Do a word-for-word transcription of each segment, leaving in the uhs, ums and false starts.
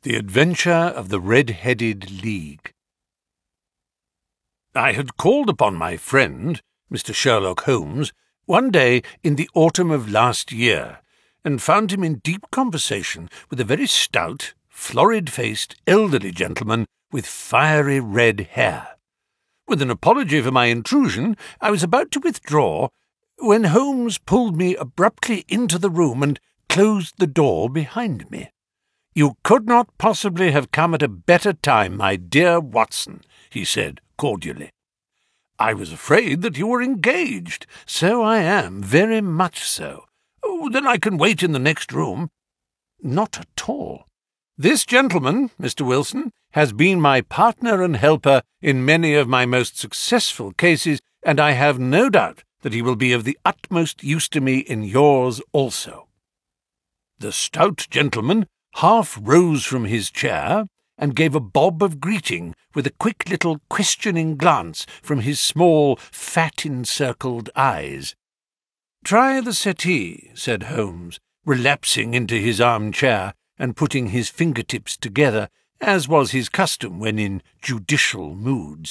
The Adventure of the Red-Headed League. I had called upon my friend, Mister Sherlock Holmes, one day in the autumn of last year, and found him in deep conversation with a very stout, florid-faced, elderly gentleman with fiery red hair. With an apology for my intrusion, I was about to withdraw, when Holmes pulled me abruptly into the room and closed the door behind me. "You could not possibly have come at a better time, my dear Watson," he said cordially. "I was afraid that you were engaged." "So I am, very much so." "Oh, then I can wait in the next room." "Not at all. This gentleman, Mister Wilson, has been my partner and helper in many of my most successful cases, and I have no doubt that he will be of the utmost use to me in yours also." The stout gentleman half rose from his chair and gave a bob of greeting with a quick little questioning glance from his small, fat-encircled eyes. "Try the settee," said Holmes, relapsing into his armchair and putting his fingertips together, as was his custom when in judicial moods.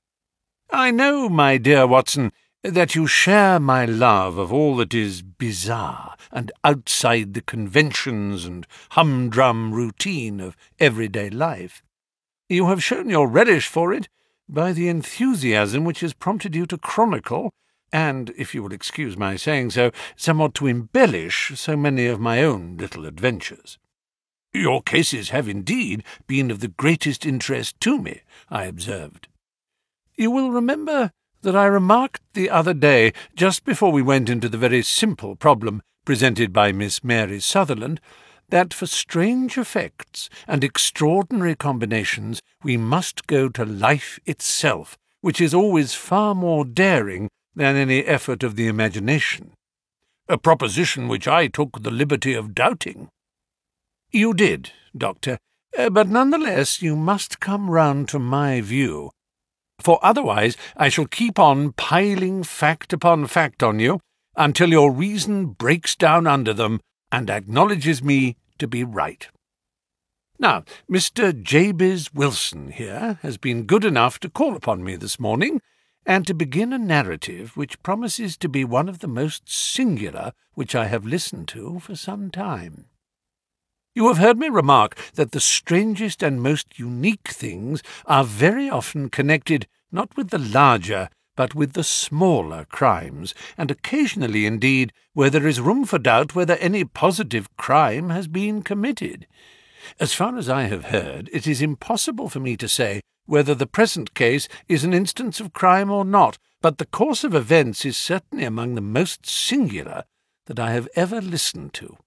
"I know, my dear Watson, that you share my love of all that is bizarre and outside the conventions and humdrum routine of everyday life. You have shown your relish for it by the enthusiasm which has prompted you to chronicle, and, if you will excuse my saying so, somewhat to embellish so many of my own little adventures. Your cases have indeed been of the greatest interest to me," I observed. "You will remember that I remarked the other day, just before we went into the very simple problem presented by Miss Mary Sutherland, that for strange effects and extraordinary combinations we must go to life itself, which is always far more daring than any effort of the imagination. A proposition which I took the liberty of doubting." "You did, Doctor, but none the less you must come round to my view, for otherwise I shall keep on piling fact upon fact on you until your reason breaks down under them and acknowledges me to be right. Now, Mister Jabez Wilson here has been good enough to call upon me this morning, and to begin a narrative which promises to be one of the most singular which I have listened to for some time. You have heard me remark that the strangest and most unique things are very often connected not with the larger, but with the smaller crimes, and occasionally, indeed, where there is room for doubt whether any positive crime has been committed. As far as I have heard, it is impossible for me to say whether the present case is an instance of crime or not, but the course of events is certainly among the most singular that I have ever listened to.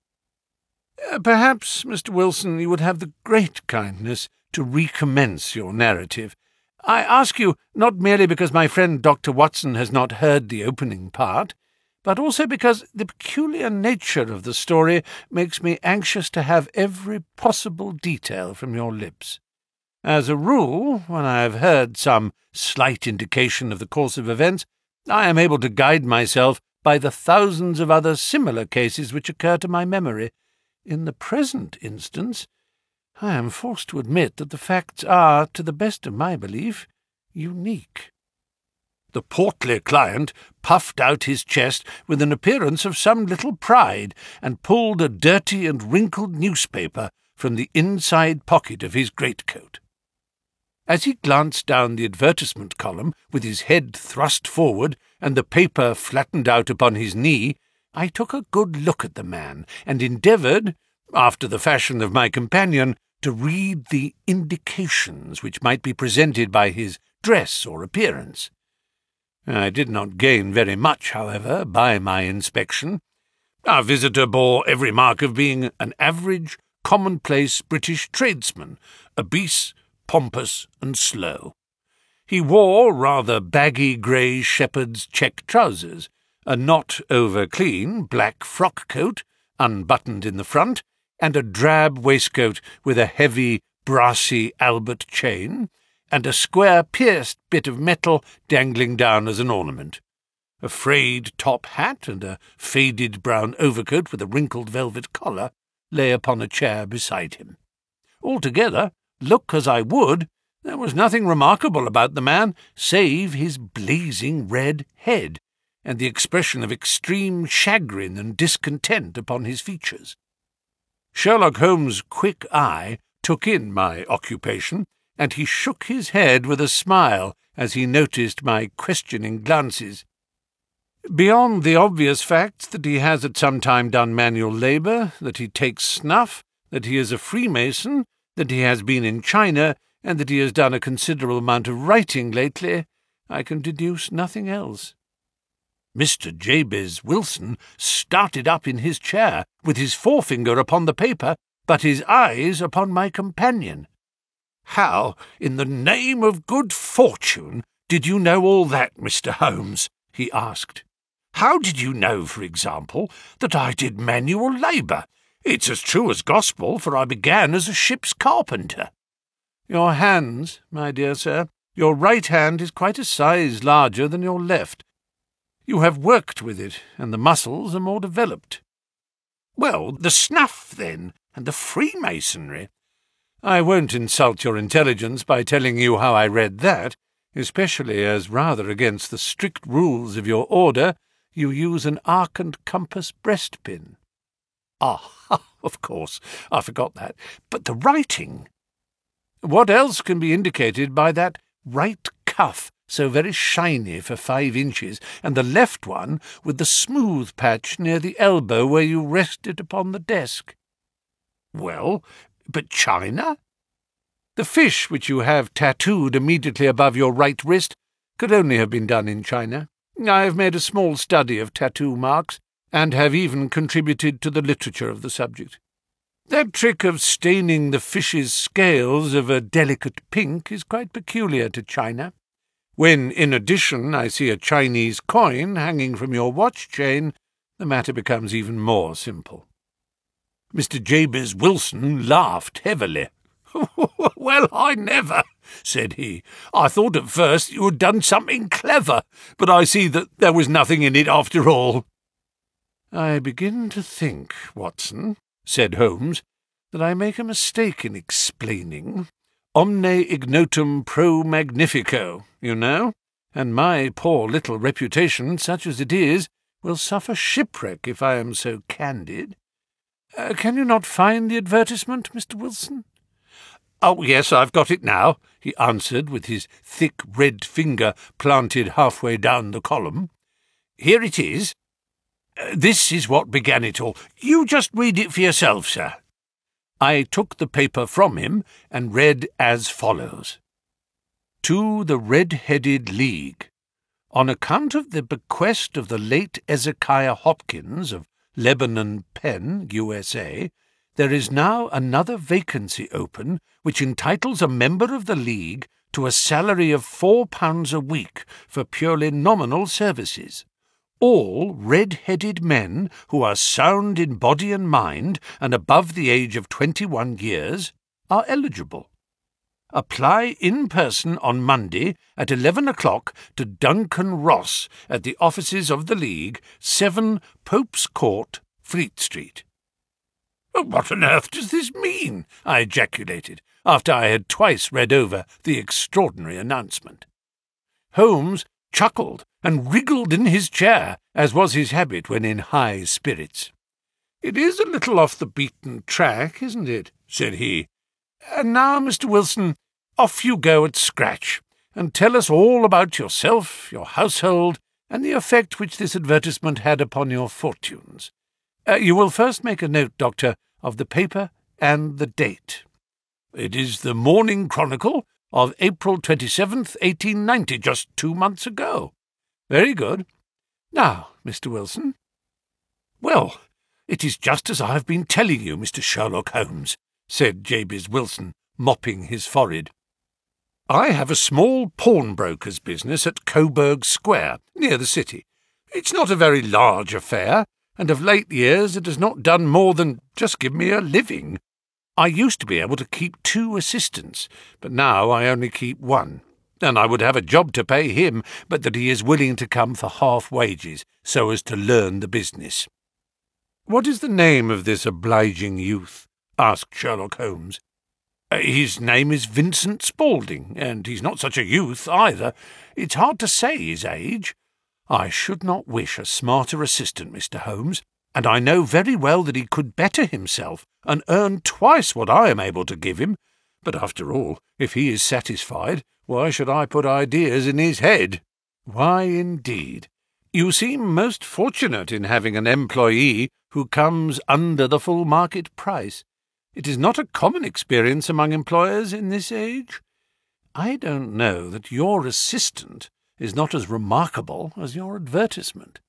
Uh, perhaps, Mister Wilson, you would have the great kindness to recommence your narrative. I ask you not merely because my friend Doctor Watson has not heard the opening part, but also because the peculiar nature of the story makes me anxious to have every possible detail from your lips. As a rule, when I have heard some slight indication of the course of events, I am able to guide myself by the thousands of other similar cases which occur to my memory. In the present instance, I am forced to admit that the facts are, to the best of my belief, unique." The portly client puffed out his chest with an appearance of some little pride, and pulled a dirty and wrinkled newspaper from the inside pocket of his greatcoat. As he glanced down the advertisement column with his head thrust forward and the paper flattened out upon his knee, I took a good look at the man, and endeavoured, after the fashion of my companion, to read the indications which might be presented by his dress or appearance. I did not gain very much, however, by my inspection. Our visitor bore every mark of being an average, commonplace British tradesman, obese, pompous, and slow. He wore rather baggy grey shepherd's check trousers, a not over-clean black frock-coat, unbuttoned in the front, and a drab waistcoat with a heavy, brassy Albert chain, and a square pierced bit of metal dangling down as an ornament. A frayed top hat and a faded brown overcoat with a wrinkled velvet collar lay upon a chair beside him. Altogether, look as I would, there was nothing remarkable about the man save his blazing red head, and the expression of extreme chagrin and discontent upon his features. Sherlock Holmes' quick eye took in my occupation, and he shook his head with a smile as he noticed my questioning glances. Beyond the obvious facts that he has at some time done manual labour, that he takes snuff, that he is a Freemason, that he has been in China, and that he has done a considerable amount of writing lately, I can deduce nothing else. Mister Jabez Wilson started up in his chair, with his forefinger upon the paper, but his eyes upon my companion. "How, in the name of good fortune, did you know all that, Mister Holmes?" he asked. "How did you know, for example, that I did manual labour? It's as true as gospel, for I began as a ship's carpenter." "Your hands, my dear sir, your right hand is quite a size larger than your left. You have worked with it, and the muscles are more developed." "Well, the snuff, then, and the Freemasonry." "I won't insult your intelligence by telling you how I read that, especially as, rather against the strict rules of your order, you use an arc and compass breastpin." "Ah, of course, I forgot that. But the writing—" "What else can be indicated by that right cuff, so very shiny for five inches, and the left one with the smooth patch near the elbow where you rest it upon the desk?" "Well, but China?" "The fish which you have tattooed immediately above your right wrist could only have been done in China. I have made a small study of tattoo marks, and have even contributed to the literature of the subject. That trick of staining the fish's scales of a delicate pink is quite peculiar to China. When, in addition, I see a Chinese coin hanging from your watch-chain, the matter becomes even more simple." Mister Jabez Wilson laughed heavily. "Well, I never," said he. "I thought at first you had done something clever, but I see that there was nothing in it after all." "I begin to think, Watson," said Holmes, "that I make a mistake in explaining. Omne ignotum pro magnifico, you know, and my poor little reputation, such as it is, will suffer shipwreck if I am so candid. Uh, can you not find the advertisement, Mister Wilson?" "Oh, yes, I've got it now," he answered, with his thick red finger planted halfway down the column. "Here it is. Uh, this is what began it all. You just read it for yourself, sir." I took the paper from him and read as follows. "To the Red-Headed League. On account of the bequest of the late Ezekiah Hopkins of Lebanon Penn, U S A, there is now another vacancy open which entitles a member of the League to a salary of four pounds a week for purely nominal services. All red-headed men who are sound in body and mind and above the age of twenty-one years are eligible. Apply in person on Monday at eleven o'clock to Duncan Ross at the offices of the League, seven Pope's Court, Fleet Street." "What on earth does this mean?" I ejaculated, after I had twice read over the extraordinary announcement. Holmes chuckled and wriggled in his chair, as was his habit when in high spirits. "It is a little off the beaten track, isn't it?" said he. "And now, Mister Wilson, off you go at scratch, and tell us all about yourself, your household, and the effect which this advertisement had upon your fortunes. Uh, you will first make a note, Doctor, of the paper and the date." "It is the Morning Chronicle of April twenty-seventh, eighteen ninety, just two months ago." "Very good. Now, Mister Wilson." "Well, it is just as I have been telling you, Mister Sherlock Holmes," said Jabez Wilson, mopping his forehead. "I have a small pawnbroker's business at Coburg Square, near the city. It's not a very large affair, and of late years it has not done more than just give me a living. I used to be able to keep two assistants, but now I only keep one, and I would have a job to pay him, but that he is willing to come for half wages, so as to learn the business." "What is the name of this obliging youth?" asked Sherlock Holmes. Uh, his name is Vincent Spaulding, and he's not such a youth either. It's hard to say his age. I should not wish a smarter assistant, Mister Holmes, and I know very well that he could better himself and earn twice what I am able to give him. But after all, if he is satisfied, why should I put ideas in his head? Why, indeed. You seem most fortunate in having an employee who comes under the full market price. It is not a common experience among employers in this age. I don't know that your assistant is not as remarkable as your advertisement."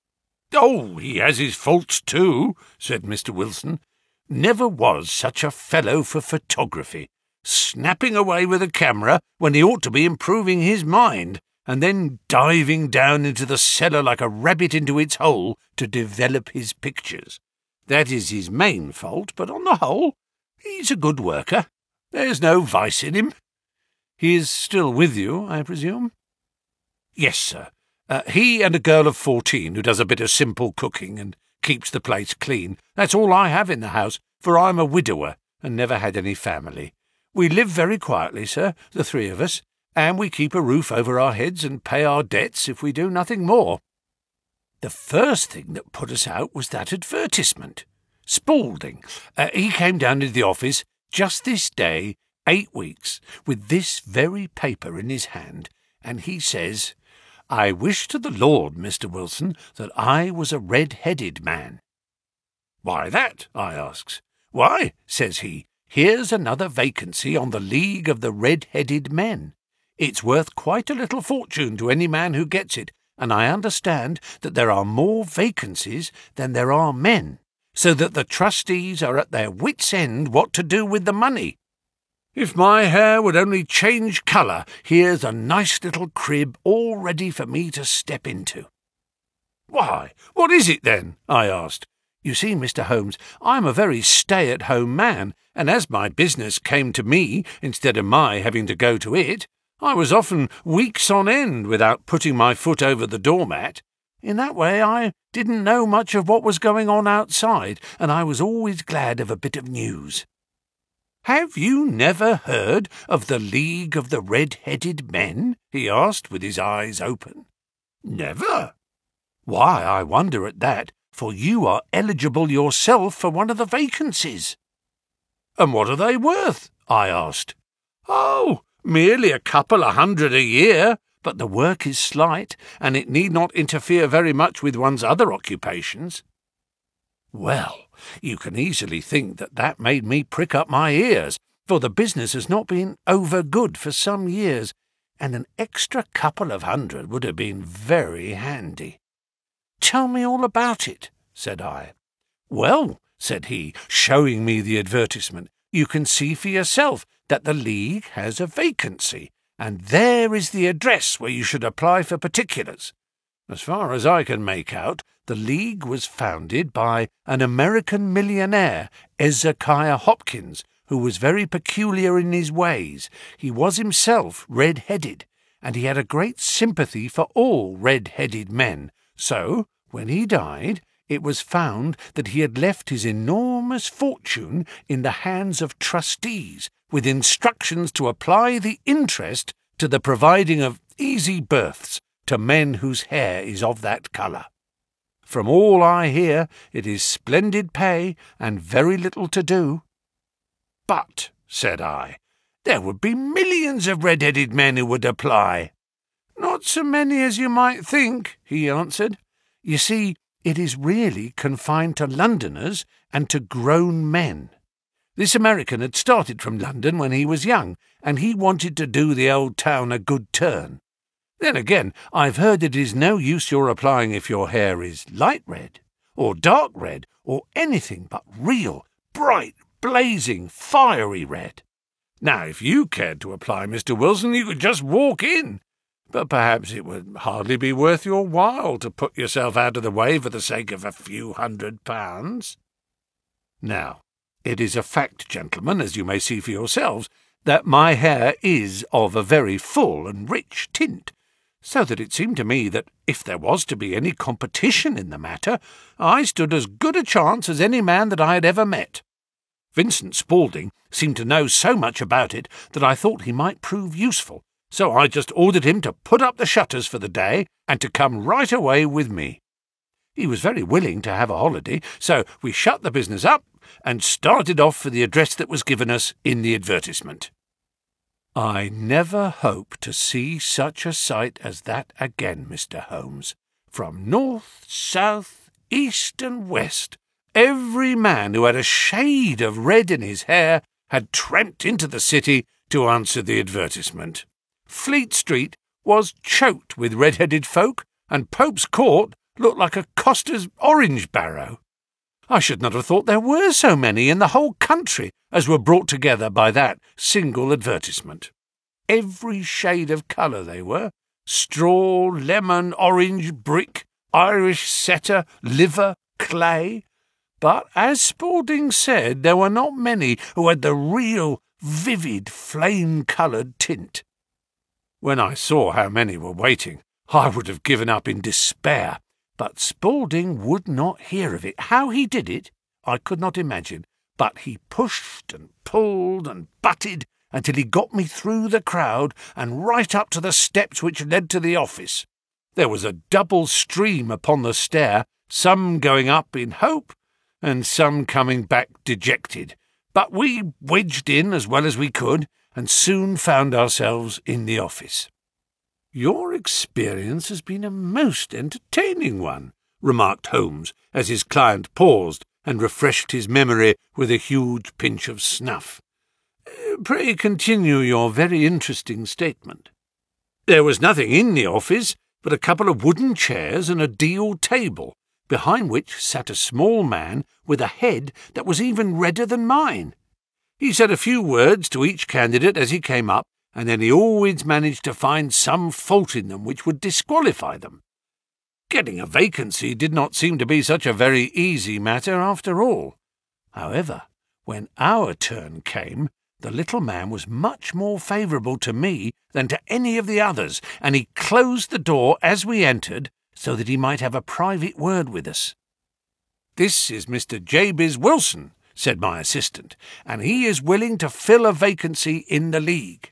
"Oh, he has his faults too," said Mister Wilson. "Never was such a fellow for photography, snapping away with a camera when he ought to be improving his mind, and then diving down into the cellar like a rabbit into its hole to develop his pictures. That is his main fault, but on the whole, he's a good worker. There's no vice in him." "He is still with you, I presume?" "Yes, sir. Uh, he and a girl of fourteen who does a bit of simple cooking and keeps the place clean. That's all I have in the house, for I'm a widower and never had any family. We live very quietly, sir, the three of us, and we keep a roof over our heads and pay our debts if we do nothing more. The first thing that put us out was that advertisement. Spaulding. Uh, he came down to the office just this day, eight weeks, with this very paper in his hand, and he says, 'I wish to the Lord, Mister Wilson, that I was a red-headed man.' 'Why that?' I asks. 'Why,' says he, 'here's another vacancy on the League of the Red-Headed Men. It's worth quite a little fortune to any man who gets it, and I understand that there are more vacancies than there are men, so that the trustees are at their wits' end what to do with the money. If my hair would only change colour, here's a nice little crib all ready for me to step into.' 'Why, what is it then?' I asked. You see, Mister Holmes, I'm a very stay-at-home man, and as my business came to me instead of my having to go to it, I was often weeks on end without putting my foot over the doormat. In that way I didn't know much of what was going on outside, and I was always glad of a bit of news.' 'Have you never heard of the League of the Red-Headed Men?' he asked, with his eyes open. 'Never.' 'Why, I wonder at that, for you are eligible yourself for one of the vacancies.' 'And what are they worth?' I asked. 'Oh, merely a couple of hundred a year, but the work is slight, and it need not interfere very much with one's other occupations.' Well, you can easily think that that made me prick up my ears, for the business has not been over good for some years, and an extra couple of hundred would have been very handy. 'Tell me all about it,' said I. 'Well,' said he, showing me the advertisement, 'you can see for yourself that the League has a vacancy, and there is the address where you should apply for particulars. As far as I can make out, the League was founded by an American millionaire, Ezekiah Hopkins, who was very peculiar in his ways. He was himself red-headed, and he had a great sympathy for all red-headed men. So, when he died, it was found that he had left his enormous fortune in the hands of trustees, with instructions to apply the interest to the providing of easy berths to men whose hair is of that colour. From all I hear, it is splendid pay and very little to do.' 'But,' said I, 'there would be millions of red-headed men who would apply.' 'Not so many as you might think,' he answered. 'You see, it is really confined to Londoners and to grown men. This American had started from London when he was young, and he wanted to do the old town a good turn. Then again, I've heard it is no use your applying if your hair is light red, or dark red, or anything but real, bright, blazing, fiery red. Now, if you cared to apply, Mister Wilson, you could just walk in. But perhaps it would hardly be worth your while to put yourself out of the way for the sake of a few hundred pounds. Now, it is a fact, gentlemen, as you may see for yourselves, that my hair is of a very full and rich tint, so that it seemed to me that if there was to be any competition in the matter, I stood as good a chance as any man that I had ever met. Vincent Spaulding seemed to know so much about it that I thought he might prove useful, so I just ordered him to put up the shutters for the day and to come right away with me. He was very willing to have a holiday, so we shut the business up and started off for the address that was given us in the advertisement. I never hope to see such a sight as that again, Mister Holmes. From north, south, east and west, every man who had a shade of red in his hair had tramped into the city to answer the advertisement. Fleet Street was choked with red-headed folk, and Pope's Court looked like a coster's orange barrow. I should not have thought there were so many in the whole country as were brought together by that single advertisement. Every shade of colour they were: straw, lemon, orange, brick, Irish setter, liver, clay. But, as Spaulding said, there were not many who had the real, vivid, flame-coloured tint. When I saw how many were waiting, I would have given up in despair, but Spaulding would not hear of it. How he did it, I could not imagine, but he pushed and pulled and butted until he got me through the crowd and right up to the steps which led to the office. There was a double stream upon the stair, some going up in hope, and some coming back dejected, but we wedged in as well as we could, and soon found ourselves in the office. "Your experience has been a most entertaining one," remarked Holmes, as his client paused and refreshed his memory with a huge pinch of snuff. "Pray continue your very interesting statement." "There was nothing in the office but a couple of wooden chairs and a deal table, behind which sat a small man with a head that was even redder than mine. He said a few words to each candidate as he came up, and then he always managed to find some fault in them which would disqualify them. Getting a vacancy did not seem to be such a very easy matter after all. However, when our turn came, the little man was much more favourable to me than to any of the others, and he closed the door as we entered, so that he might have a private word with us. 'This is Mister Jabez Wilson,' said my assistant, 'and he is willing to fill a vacancy in the League.'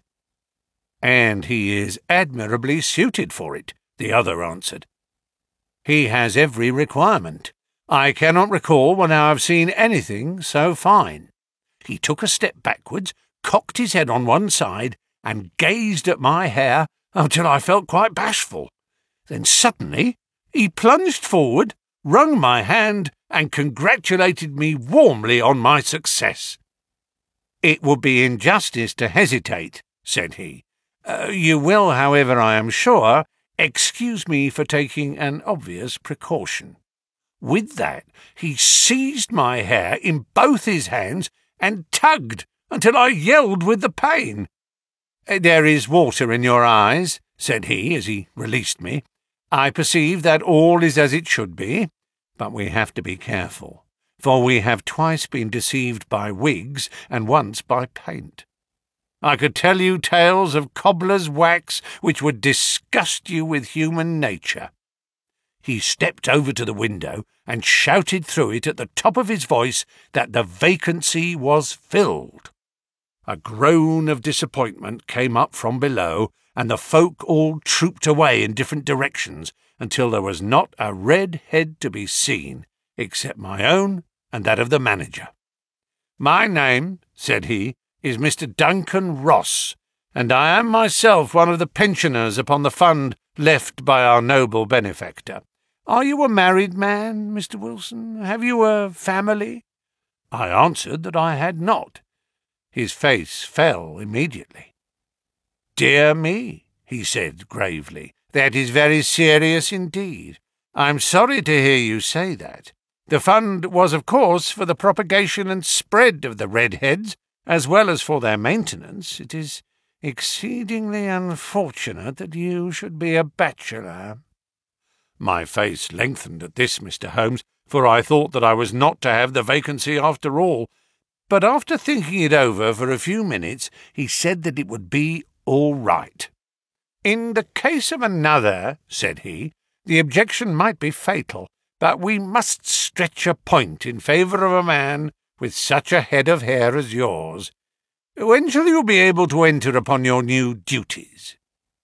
'And he is admirably suited for it,' the other answered. 'He has every requirement. I cannot recall when I have seen anything so fine.' He took a step backwards, cocked his head on one side, and gazed at my hair until I felt quite bashful. Then suddenly he plunged forward, wrung my hand, and congratulated me warmly on my success. 'It would be injustice to hesitate,' said he. Uh, 'you will, however, I am sure, excuse me for taking an obvious precaution.' With that he seized my hair in both his hands and tugged until I yelled with the pain. 'There is water in your eyes,' said he as he released me. 'I perceive that all is as it should be, but we have to be careful, for we have twice been deceived by wigs and once by paint. I could tell you tales of cobbler's wax which would disgust you with human nature.' He stepped over to the window and shouted through it at the top of his voice that the vacancy was filled. A groan of disappointment came up from below, and the folk all trooped away in different directions until there was not a red head to be seen, except my own and that of the manager. 'My name,' said he, 'is Mister Duncan Ross, and I am myself one of the pensioners upon the fund left by our noble benefactor. Are you a married man, Mister Wilson? Have you a family?' I answered that I had not. His face fell immediately. 'Dear me,' he said gravely, 'that is very serious indeed. I'm sorry to hear you say that. The fund was, of course, for the propagation and spread of the redheads, as well as for their maintenance. It is exceedingly unfortunate that you should be a bachelor.' My face lengthened at this, Mister Holmes, for I thought that I was not to have the vacancy after all. But after thinking it over for a few minutes, he said that it would be all right. 'In the case of another,' said he, 'the objection might be fatal, but we must stretch a point in favour of a man with such a head of hair as yours. When shall you be able to enter upon your new duties?"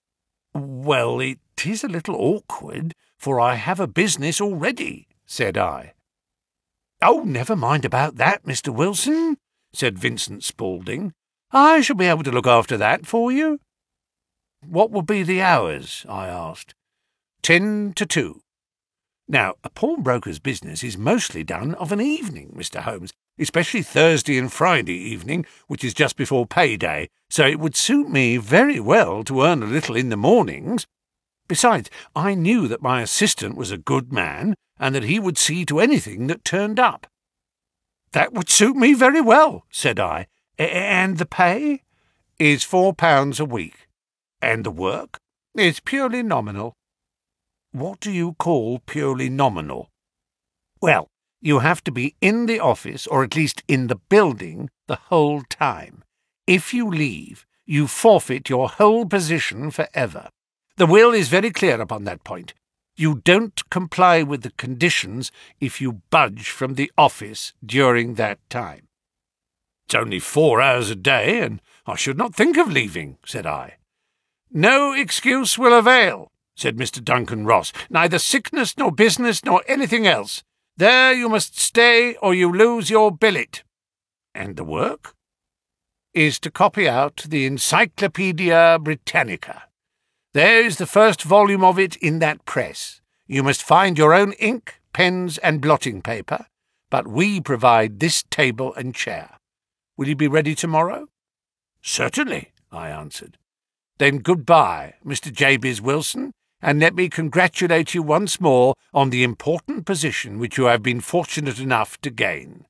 "Well, it is a little awkward, for I have a business already," said I. "Oh, never mind about that, Mister Wilson," said Vincent Spaulding. "I shall be able to look after that for you." "What will be the hours?" I asked. Ten to two. Now, a pawnbroker's business is mostly done of an evening, Mister Holmes, especially Thursday and Friday evening, which is just before payday, so it would suit me very well to earn a little in the mornings. Besides, I knew that my assistant was a good man, and that he would see to anything that turned up. "That would suit me very well," said I. "And the pay?" "Is four pounds a week." "And the work?" "Is purely nominal." "What do you call purely nominal?" "Well, you have to be in the office, or at least in the building, the whole time. If you leave, you forfeit your whole position for ever. The will is very clear upon that point. You don't comply with the conditions if you budge from the office during that time." "It's only four hours a day, and I should not think of leaving," said I. "No excuse will avail," said Mister Duncan Ross. "Neither sickness nor business nor anything else. There you must stay, or you lose your billet." "And the work?" "Is to copy out the Encyclopaedia Britannica. There is the first volume of it in that press. You must find your own ink, pens, and blotting paper, but we provide this table and chair. Will you be ready tomorrow?" "Certainly," I answered. "Then good-bye, Mister Jabez Wilson, and let me congratulate you once more on the important position which you have been fortunate enough to gain."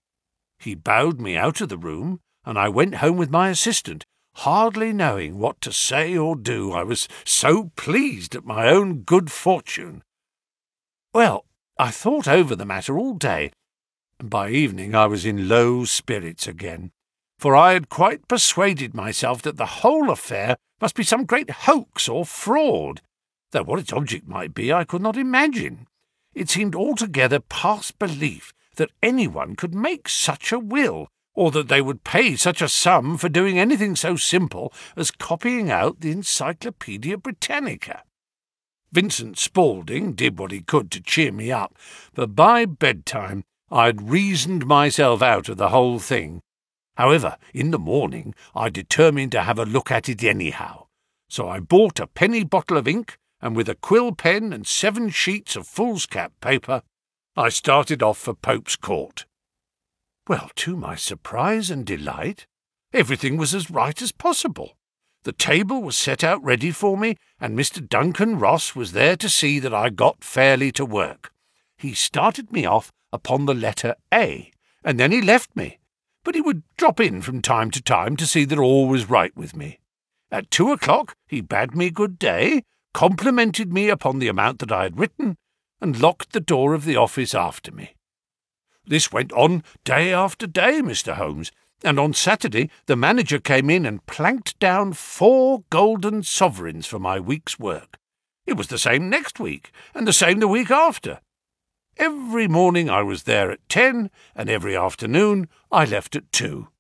He bowed me out of the room, and I went home with my assistant, hardly knowing what to say or do. I was so pleased at my own good fortune. Well, I thought over the matter all day, and by evening I was in low spirits again, for I had quite persuaded myself that the whole affair must be some great hoax or fraud, though what its object might be I could not imagine. It seemed altogether past belief that anyone could make such a will, or that they would pay such a sum for doing anything so simple as copying out the Encyclopaedia Britannica. Vincent Spaulding did what he could to cheer me up, but by bedtime I had reasoned myself out of the whole thing. However, in the morning I determined to have a look at it anyhow, so I bought a penny bottle of ink, and with a quill pen and seven sheets of foolscap paper, I started off for Pope's Court. Well, to my surprise and delight, everything was as right as possible. The table was set out ready for me, and Mister Duncan Ross was there to see that I got fairly to work. He started me off upon the letter A, and then he left me, but he would drop in from time to time to see that all was right with me. At two o'clock he bade me good day, complimented me upon the amount that I had written, and locked the door of the office after me. This went on day after day, Mister Holmes, and on Saturday the manager came in and planked down four golden sovereigns for my week's work. It was the same next week, and the same the week after. Every morning I was there at ten, and every afternoon I left at two.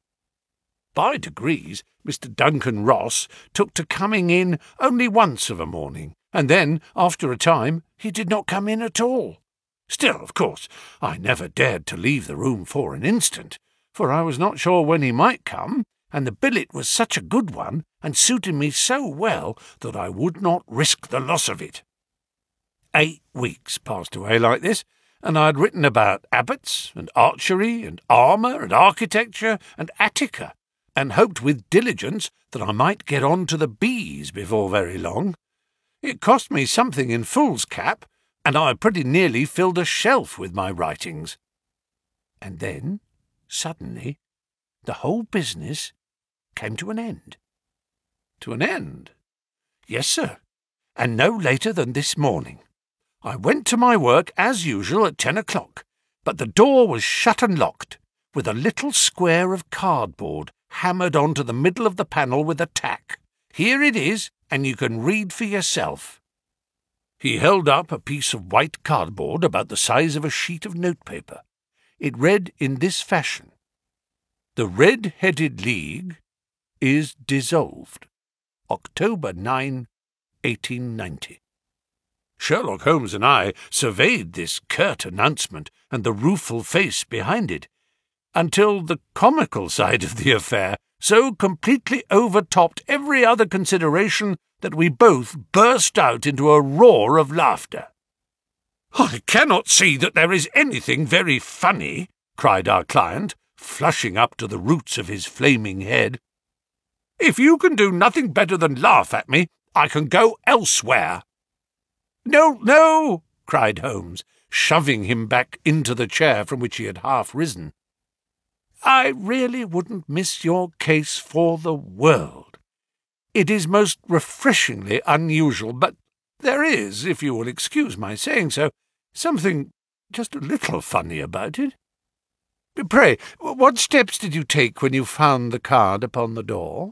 By degrees, Mister Duncan Ross took to coming in only once of a morning, and then, after a time, he did not come in at all. Still, of course, I never dared to leave the room for an instant, for I was not sure when he might come, and the billet was such a good one, and suited me so well, that I would not risk the loss of it. Eight weeks passed away like this, and I had written about abbots, and archery, and armour, and architecture, and Attica, and hoped with diligence that I might get on to the bees before very long. It cost me something in foolscap, and I pretty nearly filled a shelf with my writings. And then, suddenly, the whole business came to an end. To an end? Yes, sir, and no later than this morning. I went to my work as usual at ten o'clock, but the door was shut and locked, with a little square of cardboard hammered onto the middle of the panel with a tack. Here it is, and you can read for yourself. He held up a piece of white cardboard about the size of a sheet of notepaper. It read in this fashion: "The Red-Headed League is dissolved. October ninth, eighteen ninety. Sherlock Holmes and I surveyed this curt announcement and the rueful face behind it, until the comical side of the affair so completely overtopped every other consideration that we both burst out into a roar of laughter. "I cannot see that there is anything very funny," cried our client, flushing up to the roots of his flaming head. "If you can do nothing better than laugh at me, I can go elsewhere." "No, no," cried Holmes, shoving him back into the chair from which he had half risen. "I really wouldn't miss your case for the world. It is most refreshingly unusual, but there is, if you will excuse my saying so, something just a little funny about it. Pray, what steps did you take when you found the card upon the door?"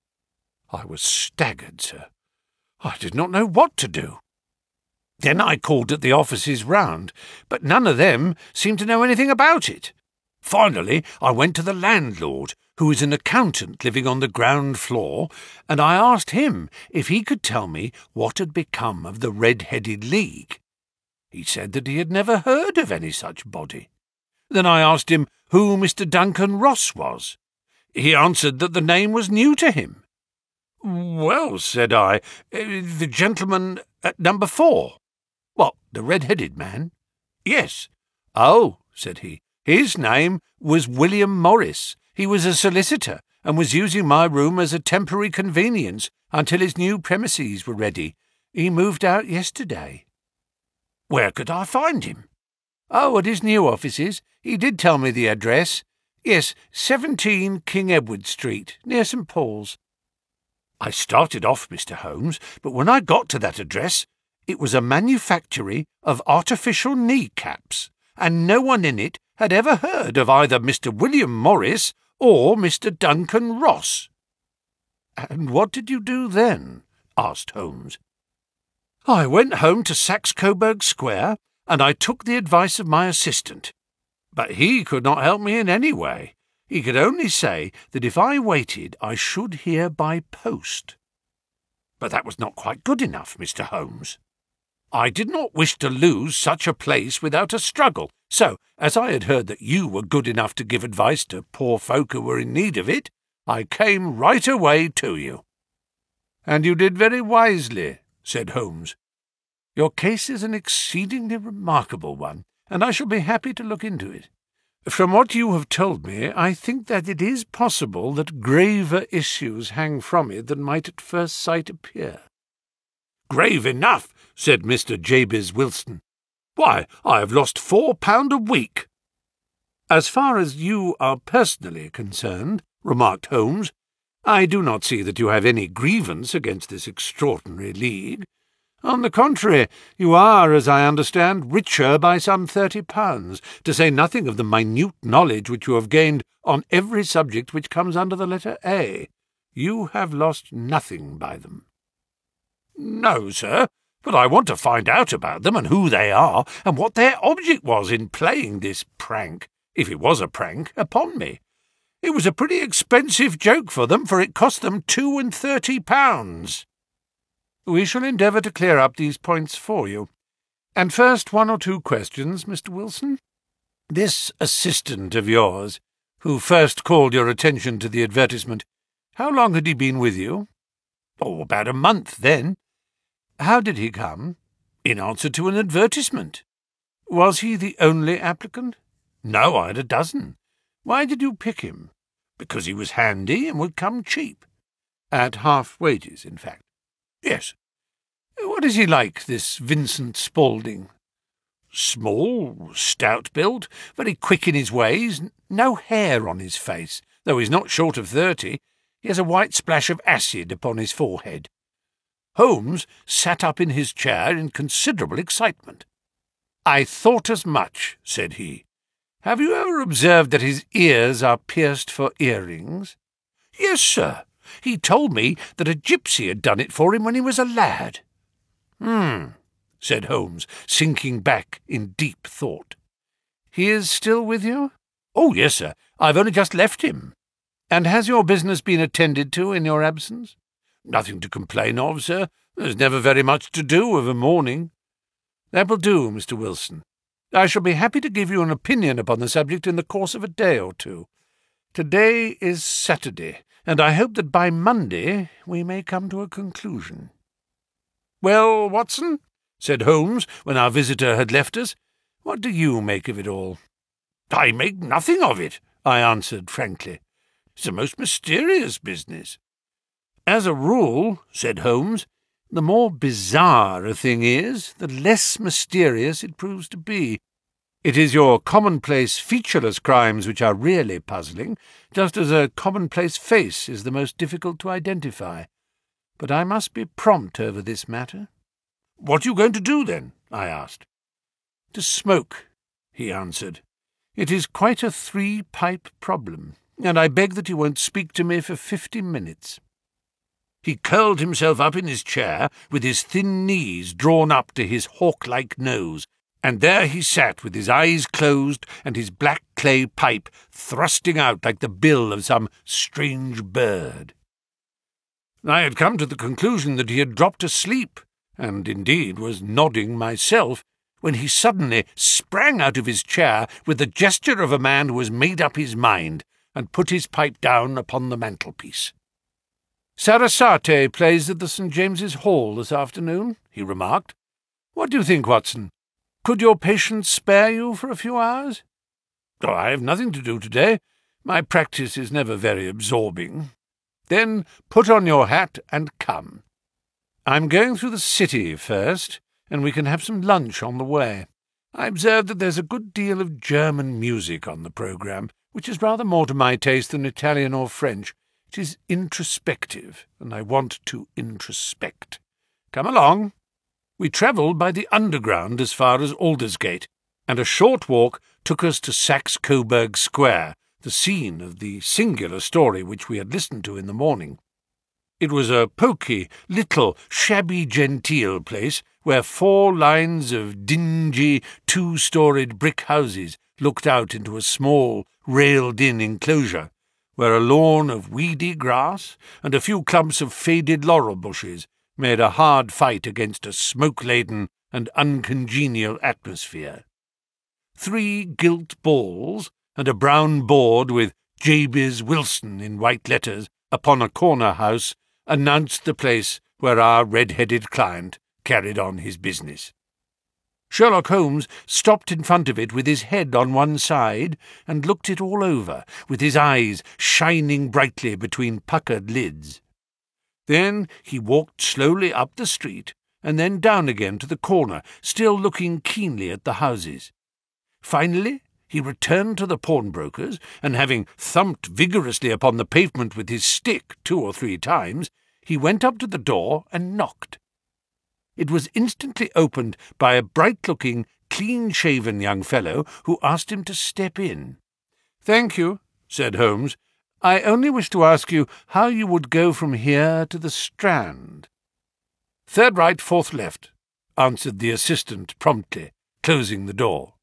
I was staggered, sir. I did not know what to do. Then I called at the offices round, but none of them seemed to know anything about it. Finally, I went to the landlord, who is an accountant living on the ground floor, and I asked him if he could tell me what had become of the Red-Headed League. He said that he had never heard of any such body. Then I asked him who Mister Duncan Ross was. He answered that the name was new to him. "Well," said I, "the gentleman at number four." "What, the red-headed man?" "Yes." "Oh," said he, "his name was William Morris. He was a solicitor, and was using my room as a temporary convenience until his new premises were ready. He moved out yesterday." "Where could I find him?" "Oh, at his new offices. He did tell me the address. Yes, seventeen King Edward Street, near St Paul's." I started off, Mister Holmes, but when I got to that address, it was a manufactory of artificial kneecaps, and no one in it had ever heard of either Mister William Morris or Mister Duncan Ross. "And what did you do then?" asked Holmes. "I went home to Saxe-Coburg Square, and I took the advice of my assistant. But he could not help me in any way. He could only say that if I waited I should hear by post. But that was not quite good enough, Mister Holmes. I did not wish to lose such a place without a struggle, so, as I had heard that you were good enough to give advice to poor folk who were in need of it, I came right away to you." "And you did very wisely," said Holmes. "Your case is an exceedingly remarkable one, and I shall be happy to look into it. From what you have told me, I think that it is possible that graver issues hang from it than might at first sight appear." "Grave enough," said Mister Jabez Wilson. "Why, I have lost four pound a week." "As far as you are personally concerned," remarked Holmes, "I do not see that you have any grievance against this extraordinary league. On the contrary, you are, as I understand, richer by some thirty pounds, to say nothing of the minute knowledge which you have gained on every subject which comes under the letter A. You have lost nothing by them." "No, sir, but I want to find out about them and who they are, and what their object was in playing this prank, if it was a prank, upon me. It was a pretty expensive joke for them, for it cost them two and thirty pounds." "We shall endeavour to clear up these points for you. And first one or two questions, Mister Wilson. This assistant of yours, who first called your attention to the advertisement, how long had he been with you?" "Oh, about a month then." "How did he come?" "In answer to an advertisement." "Was he the only applicant?" "No, I had a dozen." "Why did you pick him?" "Because he was handy and would come cheap." "At half wages, in fact?" "Yes." "What is he like, this Vincent Spaulding?" "Small, stout-built, very quick in his ways, no hair on his face, though he's not short of thirty. He has a white splash of acid upon his forehead." Holmes sat up in his chair in considerable excitement. "I thought as much," said he. "Have you ever observed that his ears are pierced for earrings?" "Yes, sir. He told me that a gipsy had done it for him when he was a lad." "Hmm," said Holmes, sinking back in deep thought. He is still with you? Oh, yes, sir. I've only just left him. And has your business been attended to in your absence? Nothing to complain of, sir. There's never very much to do of a morning. That will do, Mister Wilson. I shall be happy to give you an opinion upon the subject in the course of a day or two. Today is Saturday, and I hope that by Monday we may come to a conclusion. Well, Watson, said Holmes, when our visitor had left us, what do you make of it all? I make nothing of it, I answered frankly. It's a most mysterious business. As a rule, said Holmes, the more bizarre a thing is, the less mysterious it proves to be. It is your commonplace, featureless crimes which are really puzzling, just as a commonplace face is the most difficult to identify. But I must be prompt over this matter. What are you going to do, then? I asked. To smoke, he answered. It is quite a three-pipe problem, and I beg that you won't speak to me for fifty minutes. He curled himself up in his chair, with his thin knees drawn up to his hawk-like nose, and there he sat with his eyes closed and his black clay pipe thrusting out like the bill of some strange bird. I had come to the conclusion that he had dropped asleep, and indeed was nodding myself, when he suddenly sprang out of his chair with the gesture of a man who has made up his mind, and put his pipe down upon the mantelpiece. "Sarasate plays at the Saint James's Hall this afternoon," he remarked. "What do you think, Watson? Could your patient spare you for a few hours?" "Oh, I have nothing to do today. My practice is never very absorbing." "Then put on your hat and come. I'm going through the city first, and we can have some lunch on the way. I observe that there's a good deal of German music on the programme, which is rather more to my taste than Italian or French. It is introspective, and I want to introspect. Come along." We travelled by the Underground as far as Aldersgate, and a short walk took us to Saxe-Coburg Square, the scene of the singular story which we had listened to in the morning. It was a poky, little, shabby-genteel place, where four lines of dingy, two-storied brick houses looked out into a small, railed-in enclosure, where a lawn of weedy grass and a few clumps of faded laurel bushes made a hard fight against a smoke-laden and uncongenial atmosphere. Three gilt balls and a brown board with Jabez Wilson in white letters upon a corner house announced the place where our red-headed client carried on his business. Sherlock Holmes stopped in front of it with his head on one side and looked it all over, with his eyes shining brightly between puckered lids. Then he walked slowly up the street and then down again to the corner, still looking keenly at the houses. Finally he returned to the pawnbroker's, and having thumped vigorously upon the pavement with his stick two or three times, he went up to the door and knocked. It was instantly opened by a bright-looking, clean-shaven young fellow who asked him to step in. "Thank you," said Holmes. "I only wish to ask you how you would go from here to the Strand." "Third right, fourth left," answered the assistant promptly, closing the door.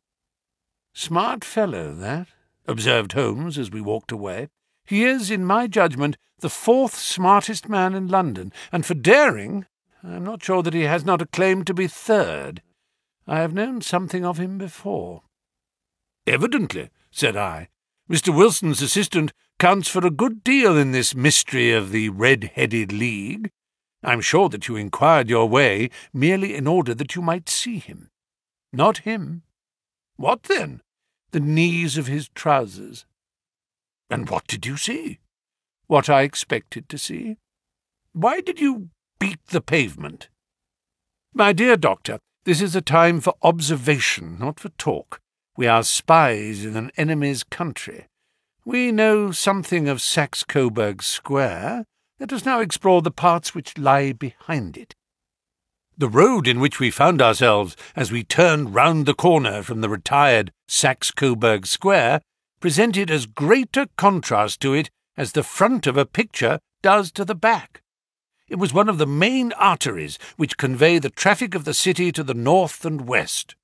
"Smart fellow, that," observed Holmes as we walked away. "He is, in my judgment, the fourth smartest man in London, and for daring, I am not sure that he has not a claim to be third. I have known something of him before." "Evidently," said I. "Mister Wilson's assistant counts for a good deal in this mystery of the Red-Headed League. I'm sure that you inquired your way merely in order that you might see him." "Not him." "What then?" "The knees of his trousers." "And what did you see?" "What I expected to see." "Why did you beat the pavement?" "My dear doctor, this is a time for observation, not for talk. We are spies in an enemy's country. We know something of Saxe-Coburg Square. Let us now explore the parts which lie behind it." The road in which we found ourselves as we turned round the corner from the retired Saxe-Coburg Square presented as great a contrast to it as the front of a picture does to the back. It was one of the main arteries which convey the traffic of the city to the north and west.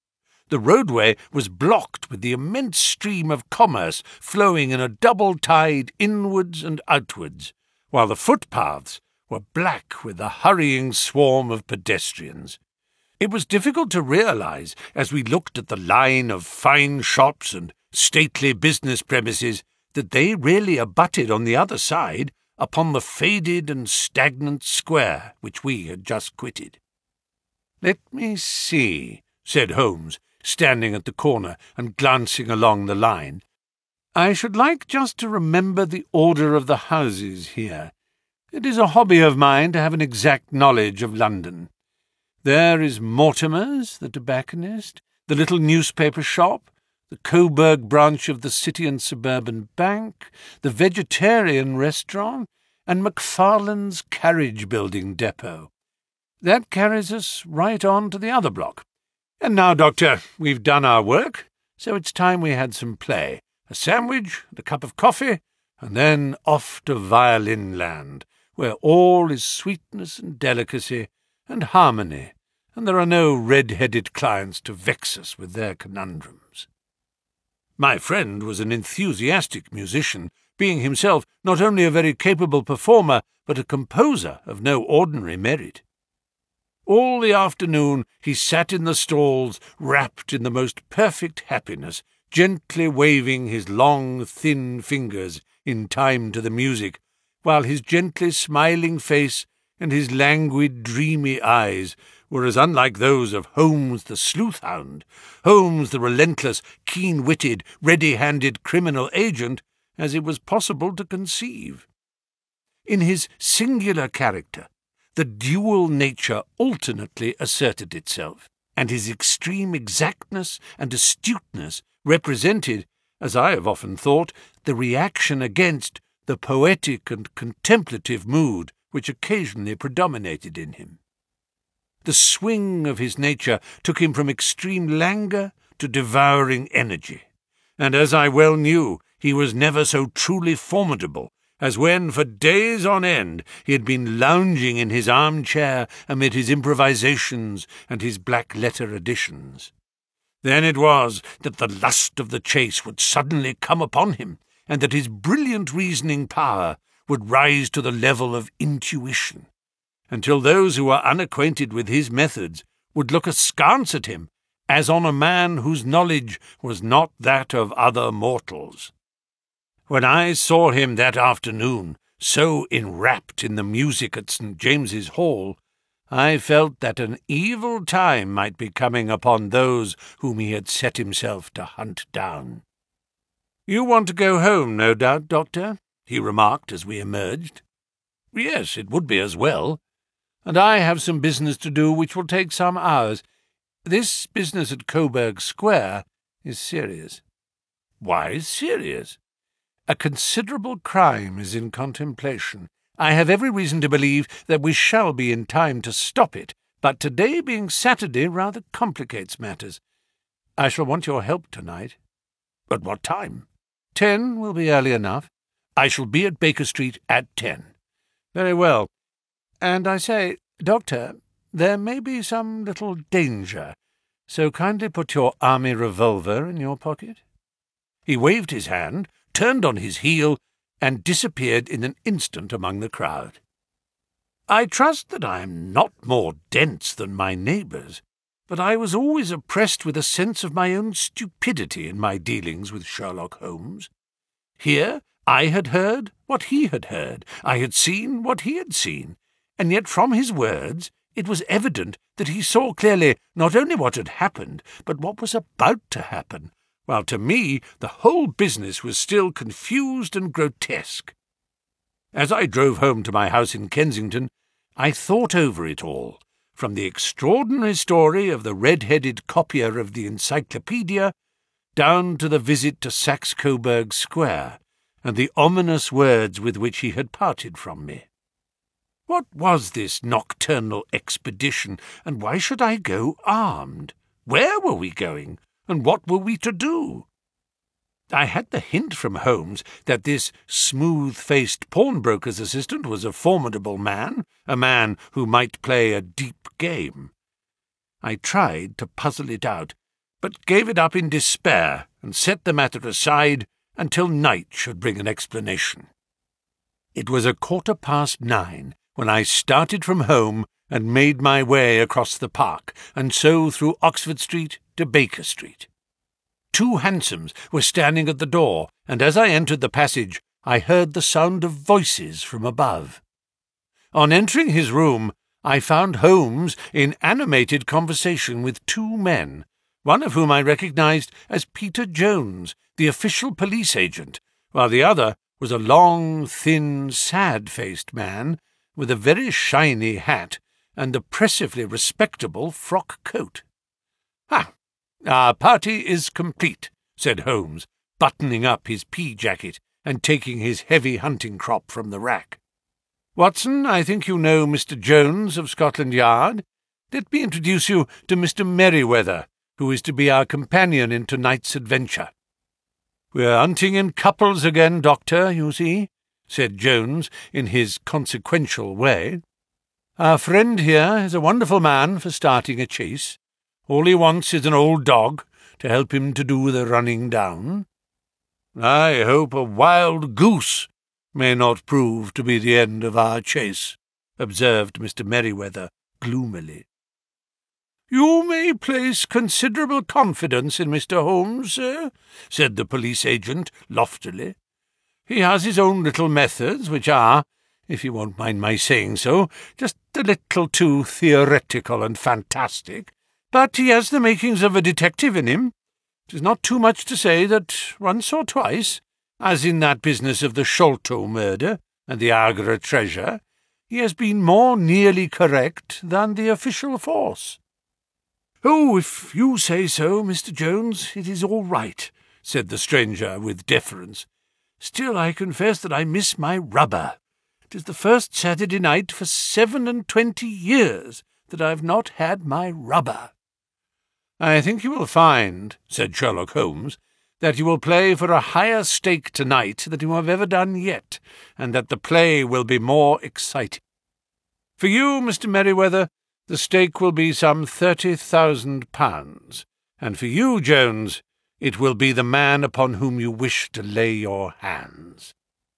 The roadway was blocked with the immense stream of commerce flowing in a double tide inwards and outwards, while the footpaths were black with the hurrying swarm of pedestrians. It was difficult to realize, as we looked at the line of fine shops and stately business premises, that they really abutted on the other side upon the faded and stagnant square which we had just quitted. "Let me see," said Holmes, standing at the corner and glancing along the line. "I should like just to remember the order of the houses here. It is a hobby of mine to have an exact knowledge of London. There is Mortimer's, the tobacconist, the little newspaper shop, the Coburg branch of the City and Suburban Bank, the Vegetarian Restaurant, and Macfarlane's carriage-building depot. That carries us right on to the other block. And now, Doctor, we've done our work, so it's time we had some play, a sandwich and a cup of coffee, and then off to Violin Land, where all is sweetness and delicacy and harmony, and there are no red-headed clients to vex us with their conundrums." My friend was an enthusiastic musician, being himself not only a very capable performer, but a composer of no ordinary merit. All the afternoon he sat in the stalls, wrapped in the most perfect happiness, gently waving his long, thin fingers in time to the music, while his gently smiling face and his languid, dreamy eyes were as unlike those of Holmes the sleuth-hound, Holmes the relentless, keen-witted, ready-handed criminal agent, as it was possible to conceive. In his singular character, the dual nature alternately asserted itself, and his extreme exactness and astuteness represented, as I have often thought, the reaction against the poetic and contemplative mood which occasionally predominated in him. The swing of his nature took him from extreme languor to devouring energy, and as I well knew, he was never so truly formidable as when, for days on end, he had been lounging in his armchair amid his improvisations and his black-letter editions. Then it was that the lust of the chase would suddenly come upon him, and that his brilliant reasoning power would rise to the level of intuition, until those who were unacquainted with his methods would look askance at him, as on a man whose knowledge was not that of other mortals. When I saw him that afternoon, so enwrapped in the music at Saint James's Hall, I felt that an evil time might be coming upon those whom he had set himself to hunt down. "You want to go home, no doubt, Doctor?" he remarked as we emerged. "Yes, it would be as well. And I have some business to do which will take some hours. This business at Coburg Square is serious." "Why serious?" "A considerable crime is in contemplation. I have every reason to believe that we shall be in time to stop it, but today being Saturday rather complicates matters. I shall want your help tonight." "At what time?" "Ten will be early enough." "I shall be at Baker Street at ten." "Very well. And I say, Doctor, there may be some little danger, so kindly put your army revolver in your pocket." He waved his hand, turned on his heel, and disappeared in an instant among the crowd. I trust that I am not more dense than my neighbours, but I was always oppressed with a sense of my own stupidity in my dealings with Sherlock Holmes. Here I had heard what he had heard, I had seen what he had seen, and yet from his words it was evident that he saw clearly not only what had happened, but what was about to happen, while to me the whole business was still confused and grotesque. As I drove home to my house in Kensington, I thought over it all, from the extraordinary story of the red-headed copier of the Encyclopaedia down to the visit to Saxe-Coburg Square and the ominous words with which he had parted from me. What was this nocturnal expedition, and why should I go armed? Where were we going, and what were we to do? I had the hint from Holmes that this smooth-faced pawnbroker's assistant was a formidable man, a man who might play a deep game. I tried to puzzle it out, but gave it up in despair and set the matter aside until night should bring an explanation. It was a quarter past nine when I started from home and made my way across the park, and so through Oxford Street to Baker Street. Two hansoms were standing at the door, and as I entered the passage, I heard the sound of voices from above. On entering his room, I found Holmes in animated conversation with two men, one of whom I recognized as Peter Jones, the official police agent, while the other was a long, thin, sad-faced man with a very shiny hat and oppressively respectable frock coat. "Ah, our party is complete," said Holmes, buttoning up his pea-jacket and taking his heavy hunting crop from the rack. "Watson, I think you know Mister Jones of Scotland Yard. Let me introduce you to Mister Merryweather, who is to be our companion in tonight's adventure." "We're hunting in couples again, Doctor, you see," said Jones in his consequential way. "Our friend here is a wonderful man for starting a chase. All he wants is an old dog to help him to do the running down." "I hope a wild goose may not prove to be the end of our chase," observed Mister Merryweather gloomily. "You may place considerable confidence in Mister Holmes, sir," said the police agent loftily. "He has his own little methods, which are, if you won't mind my saying so, just a little too theoretical and fantastic, but he has the makings of a detective in him. It is not too much to say that once or twice, as in that business of the Sholto murder and the Agra treasure, he has been more nearly correct than the official force." "Oh, if you say so, Mister Jones, it is all right," said the stranger with deference. "Still, I confess that I miss my rubber. It is the first Saturday night for seven and twenty years that I have not had my rubber." "I think you will find," said Sherlock Holmes, "that you will play for a higher stake tonight than you have ever done yet, and that the play will be more exciting. For you, Mister Merryweather, the stake will be some thirty thousand pounds, and for you, Jones, it will be the man upon whom you wish to lay your hands.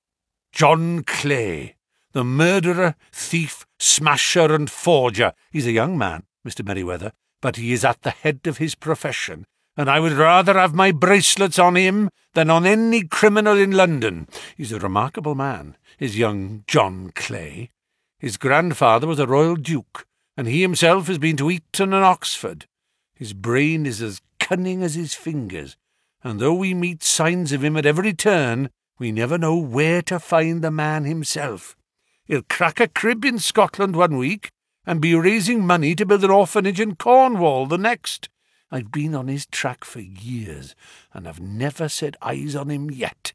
John Clay, the murderer, thief, smasher, and forger. He's a young man, Mister Merryweather, but he is at the head of his profession, and I would rather have my bracelets on him than on any criminal in London. He's a remarkable man, is young John Clay. His grandfather was a royal duke, and he himself has been to Eton and Oxford. His brain is as cunning as his fingers, and though we meet signs of him at every turn, we never know where to find the man himself. He'll crack a crib in Scotland one week, and be raising money to build an orphanage in Cornwall the next. I've been on his track for years, and have never set eyes on him yet.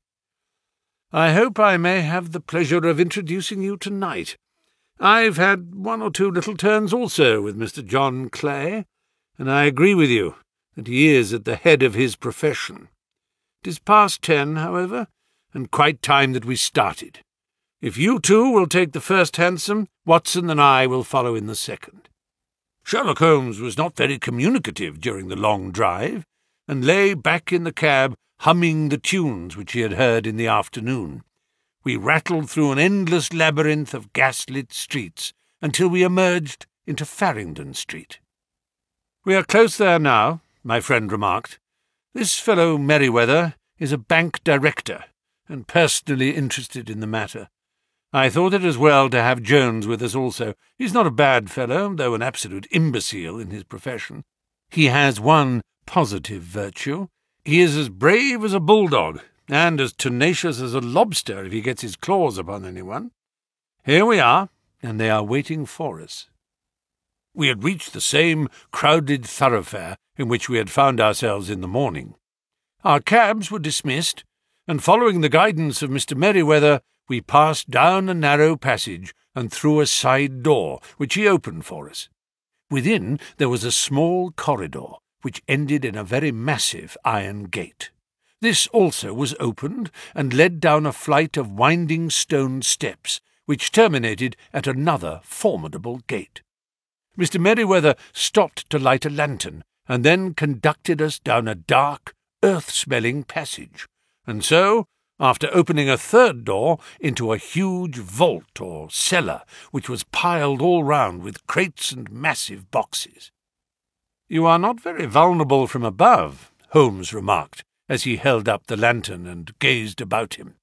I hope I may have the pleasure of introducing you tonight. I've had one or two little turns also with Mister John Clay, and I agree with you that he is at the head of his profession. It is past ten, however, and quite time that we started. If you two will take the first hansom, Watson and I will follow in the second." Sherlock Holmes was not very communicative during the long drive, and lay back in the cab humming the tunes which he had heard in the afternoon. We rattled through an endless labyrinth of gas-lit streets until we emerged into Farringdon Street. "We are close there now," my friend remarked. "This fellow Merryweather is a bank director, and personally interested in the matter. I thought it as well to have Jones with us also. He's not a bad fellow, though an absolute imbecile in his profession. He has one positive virtue. He is as brave as a bulldog, and as tenacious as a lobster if he gets his claws upon anyone. Here we are, and they are waiting for us." We had reached the same crowded thoroughfare in which we had found ourselves in the morning. Our cabs were dismissed, and following the guidance of Mister Merryweather, we passed down a narrow passage and through a side door, which he opened for us. Within there was a small corridor, which ended in a very massive iron gate. This also was opened, and led down a flight of winding stone steps, which terminated at another formidable gate. Mister Merryweather stopped to light a lantern, and then conducted us down a dark, earth-smelling passage, and so, after opening a third door, into a huge vault or cellar, which was piled all round with crates and massive boxes. "You are not very vulnerable from above," Holmes remarked, as he held up the lantern and gazed about him.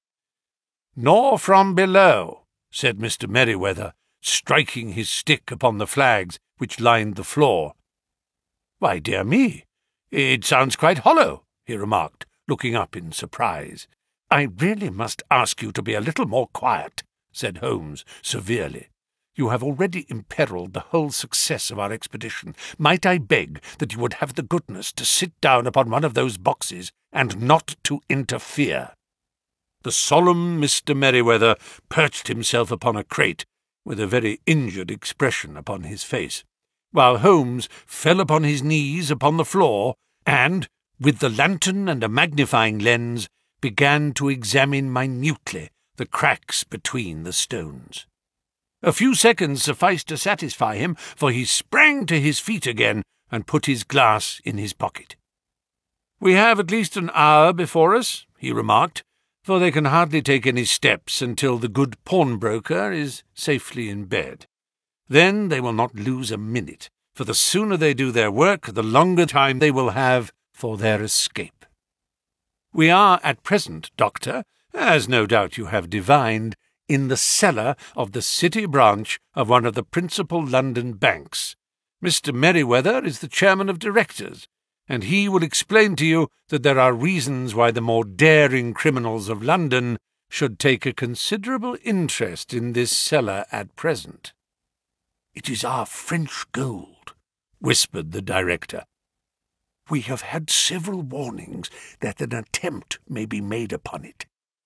"Nor from below," said Mister Merryweather, striking his stick upon the flags which lined the floor. "Why, dear me, it sounds quite hollow," he remarked, looking up in surprise. "I really must ask you to be a little more quiet," said Holmes severely. "You have already imperilled the whole success of our expedition. Might I beg that you would have the goodness to sit down upon one of those boxes and not to interfere?" The solemn Mister Merryweather perched himself upon a crate, with a very injured expression upon his face, while Holmes fell upon his knees upon the floor and, with the lantern and a magnifying lens, began to examine minutely the cracks between the stones. A few seconds sufficed to satisfy him, for he sprang to his feet again and put his glass in his pocket. "We have at least an hour before us," he remarked, "for they can hardly take any steps until the good pawnbroker is safely in bed. Then they will not lose a minute, for the sooner they do their work, the longer time they will have for their escape. We are at present, Doctor, as no doubt you have divined, in the cellar of the City branch of one of the principal London banks. Mister Merryweather is the chairman of directors, and he will explain to you that there are reasons why the more daring criminals of London should take a considerable interest in this cellar at present." "It is our French gold," whispered the director. "We have had several warnings that an attempt may be made upon it."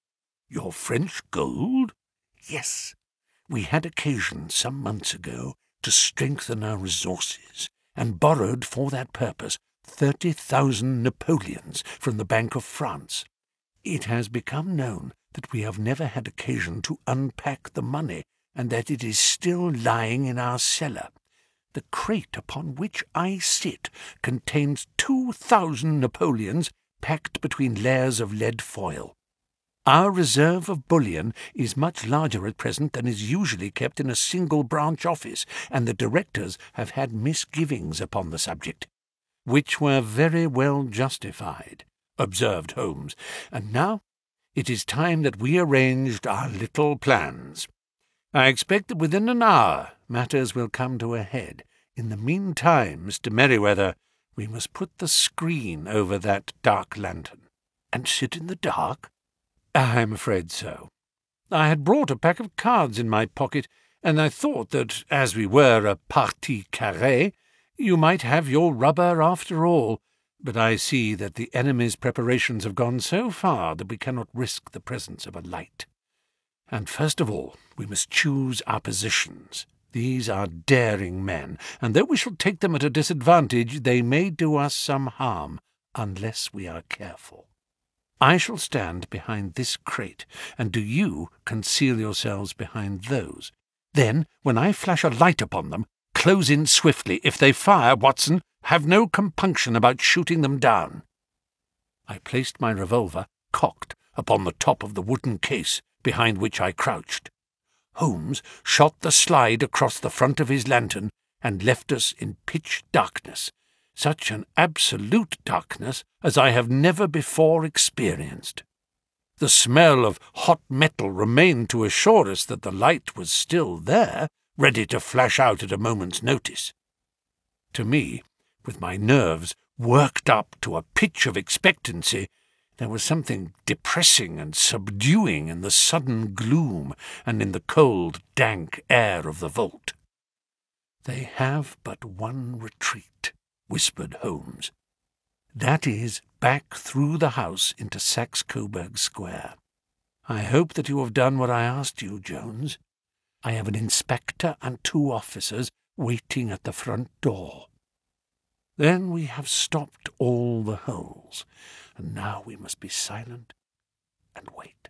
"Your French gold?" "Yes. We had occasion some months ago to strengthen our resources, and borrowed for that purpose thirty thousand Napoleons from the Bank of France. It has become known that we have never had occasion to unpack the money, and that it is still lying in our cellar. The crate upon which I sit contains two thousand Napoleons packed between layers of lead foil. Our reserve of bullion is much larger at present than is usually kept in a single branch office, and the directors have had misgivings upon the subject." "Which were very well justified," observed Holmes. "And now it is time that we arranged our little plans. I expect that within an hour matters will come to a head. In the meantime, Mister Merryweather, we must put the screen over that dark lantern." "And sit in the dark?" "I'm afraid so. I had brought a pack of cards in my pocket, and I thought that, as we were a partie carrée, you might have your rubber after all, but I see that the enemy's preparations have gone so far that we cannot risk the presence of a light. And first of all, we must choose our positions. These are daring men, and though we shall take them at a disadvantage, they may do us some harm, unless we are careful. I shall stand behind this crate, and do you conceal yourselves behind those. Then, when I flash a light upon them, close in swiftly. If they fire, Watson, have no compunction about shooting them down." I placed my revolver, cocked, upon the top of the wooden case behind which I crouched. Holmes shot the slide across the front of his lantern and left us in pitch darkness, such an absolute darkness as I have never before experienced. The smell of hot metal remained to assure us that the light was still there, ready to flash out at a moment's notice. To me, with my nerves worked up to a pitch of expectancy, there was something depressing and subduing in the sudden gloom and in the cold, dank air of the vault. "They have but one retreat," whispered Holmes. "That is back through the house into Saxe-Coburg Square. I hope that you have done what I asked you, Jones. I have an inspector and two officers waiting at the front door. Then we have stopped all the holes, and now we must be silent and wait."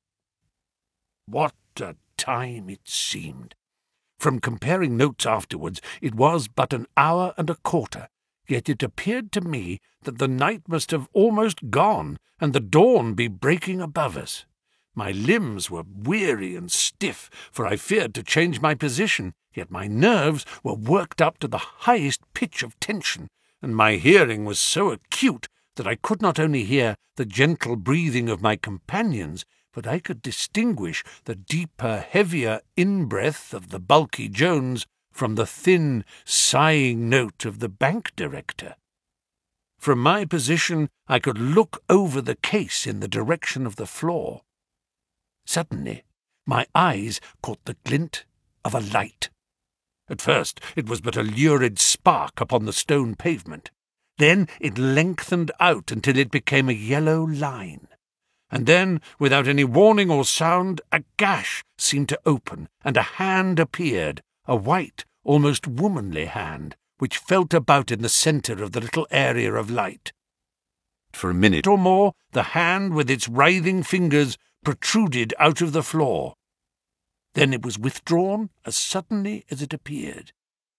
What a time it seemed! From comparing notes afterwards, it was but an hour and a quarter yet it appeared to me that the night must have almost gone, and the dawn be breaking above us. My limbs were weary and stiff, for I feared to change my position, yet my nerves were worked up to the highest pitch of tension, and my hearing was so acute that I could not only hear the gentle breathing of my companions, but I could distinguish the deeper, heavier in-breath of the bulky Jones from the thin, sighing note of the bank director. From my position I could look over the case in the direction of the floor. Suddenly my eyes caught the glint of a light. At first it was but a lurid spark upon the stone pavement. Then it lengthened out until it became a yellow line. And then, without any warning or sound, a gash seemed to open, and a hand appeared, a white, almost womanly hand, which felt about in the centre of the little area of light. For a minute or more, the hand with its writhing fingers protruded out of the floor. Then it was withdrawn as suddenly as it appeared,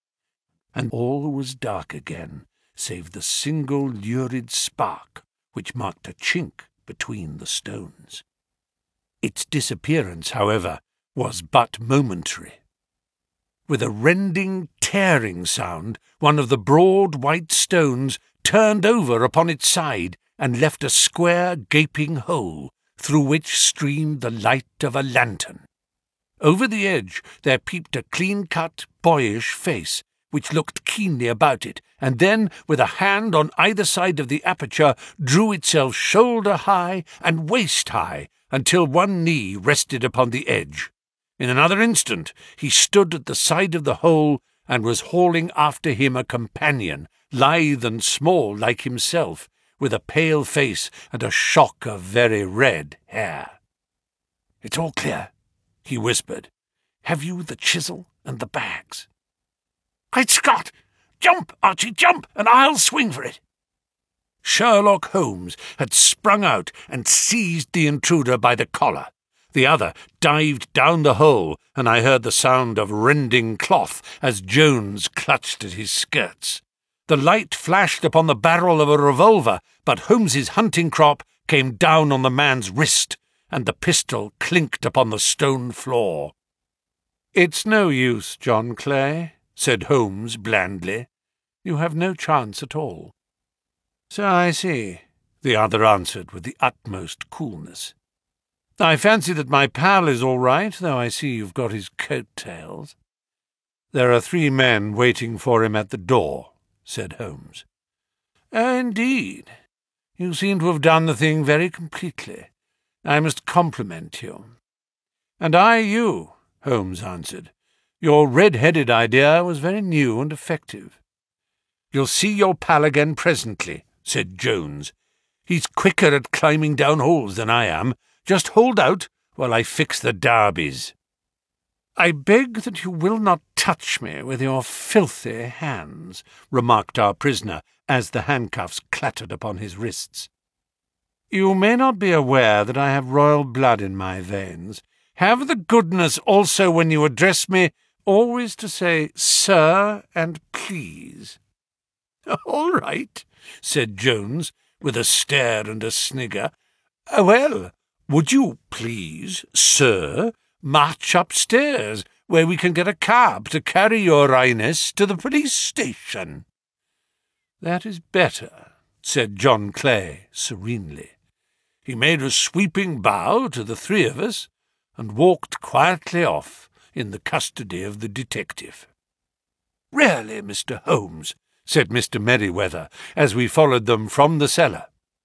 and all was dark again, save the single lurid spark which marked a chink between the stones. Its disappearance, however, was but momentary. With a rending, tearing sound, one of the broad white stones turned over upon its side and left a square, gaping hole, through which streamed the light of a lantern. Over the edge there peeped a clean-cut, boyish face, which looked keenly about it, and then, with a hand on either side of the aperture, drew itself shoulder-high and waist-high, until one knee rested upon the edge. In another instant he stood at the side of the hole, and was hauling after him a companion, lithe and small like himself, with a pale face and a shock of very red hair. "It's all clear," he whispered. "Have you the chisel and the bags?" "Great Scott! Jump, Archie, jump, and I'll swing for it." Sherlock Holmes had sprung out and seized the intruder by the collar. The other dived down the hole, and I heard the sound of rending cloth as Jones clutched at his skirts. The light flashed upon the barrel of a revolver, but Holmes's hunting crop came down on the man's wrist, and the pistol clinked upon the stone floor. "It's no use, John Clay," said Holmes blandly. "You have no chance at all." "So I see," the other answered with the utmost coolness. "I fancy that my pal is all right, though I see you've got his coat-tails." "There are three men waiting for him at the door," said Holmes. "Oh, indeed. You seem to have done the thing very completely. I must compliment you." "And I you," Holmes answered. "Your red-headed idea was very new and effective." "You'll see your pal again presently," said Jones. "He's quicker at climbing down holes than I am. Just hold out while I fix the derbies." "I beg that you will not touch me with your filthy hands," remarked our prisoner, as the handcuffs clattered upon his wrists. "You may not be aware that I have royal blood in my veins. Have the goodness also, when you address me, always to say sir and please." "All right," said Jones, with a stare and a snigger. "Well, would you please, sir, march upstairs, where we can get a cab to carry your Highness to the police station?" "That is better," said John Clay serenely. He made a sweeping bow to the three of us, and walked quietly off in the custody of the detective. "Really, Mister Holmes," said Mister Merryweather, as we followed them from the cellar,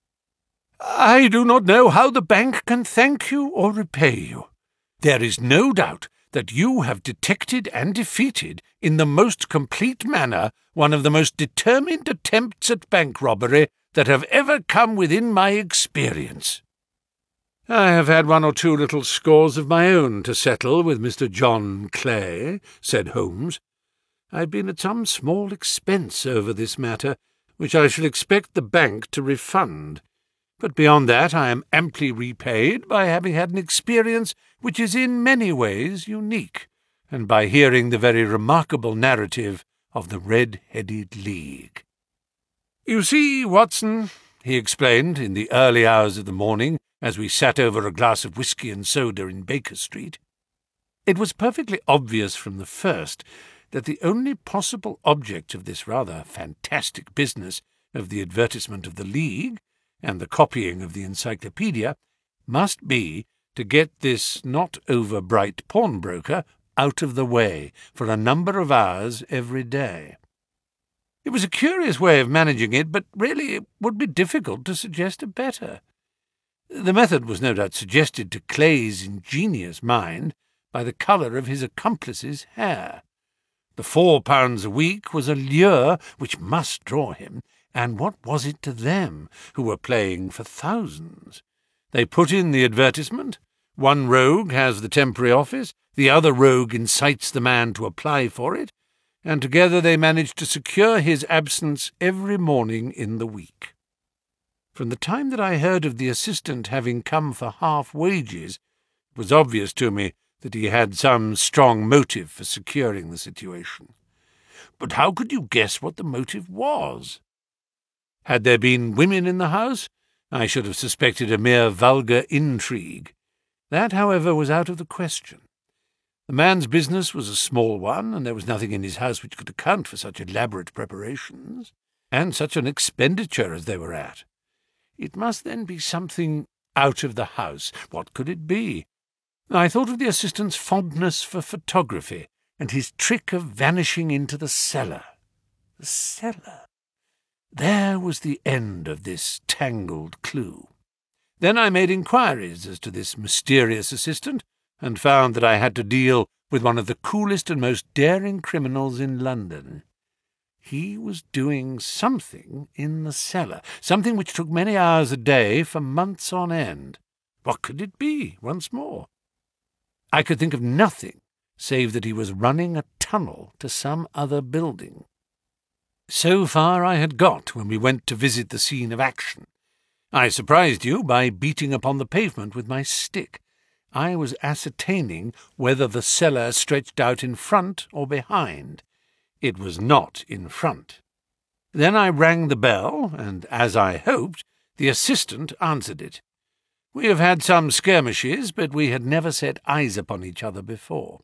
"I do not know how the bank can thank you or repay you. There is no doubt that you have detected and defeated, in the most complete manner, one of the most determined attempts at bank robbery that have ever come within my experience." "I have had one or two little scores of my own to settle with Mister John Clay," said Holmes. "I've been at some small expense over this matter, which I shall expect the bank to refund. But beyond that I am amply repaid by having had an experience which is in many ways unique, and by hearing the very remarkable narrative of the Red-Headed League." "You see, Watson," he explained in the early hours of the morning, as we sat over a glass of whisky and soda in Baker Street, it was perfectly obvious from the first that the only possible object of this rather fantastic business of the advertisement of the League and the copying of the encyclopaedia must be to get this not-over-bright pawnbroker out of the way for a number of hours every day. It was a curious way of managing it, but really it would be difficult to suggest a better. The method was no doubt suggested to Clay's ingenious mind by the colour of his accomplice's hair. The four pounds a week was a lure which must draw him, and what was it to them, who were playing for thousands? They put in the advertisement. One rogue has the temporary office, the other rogue incites the man to apply for it, and together they managed to secure his absence every morning in the week. From the time that I heard of the assistant having come for half wages, it was obvious to me that he had some strong motive for securing the situation. But how could you guess what the motive was? Had there been women in the house, I should have suspected a mere vulgar intrigue. That, however, was out of the question. The man's business was a small one, and there was nothing in his house which could account for such elaborate preparations, and such an expenditure as they were at. It must then be something out of the house. What could it be? I thought of the assistant's fondness for photography, and his trick of vanishing into the cellar. The cellar. There was the end of this tangled clue. Then I made inquiries as to this mysterious assistant, and found that I had to deal with one of the coolest and most daring criminals in London. He was doing something in the cellar, something which took many hours a day for months on end. What could it be, once more? I could think of nothing save that he was running a tunnel to some other building. So far I had got when we went to visit the scene of action. I surprised you by beating upon the pavement with my stick. I was ascertaining whether the cellar stretched out in front or behind. It was not in front. Then I rang the bell, and, as I hoped, the assistant answered it. We have had some skirmishes, but we had never set eyes upon each other before.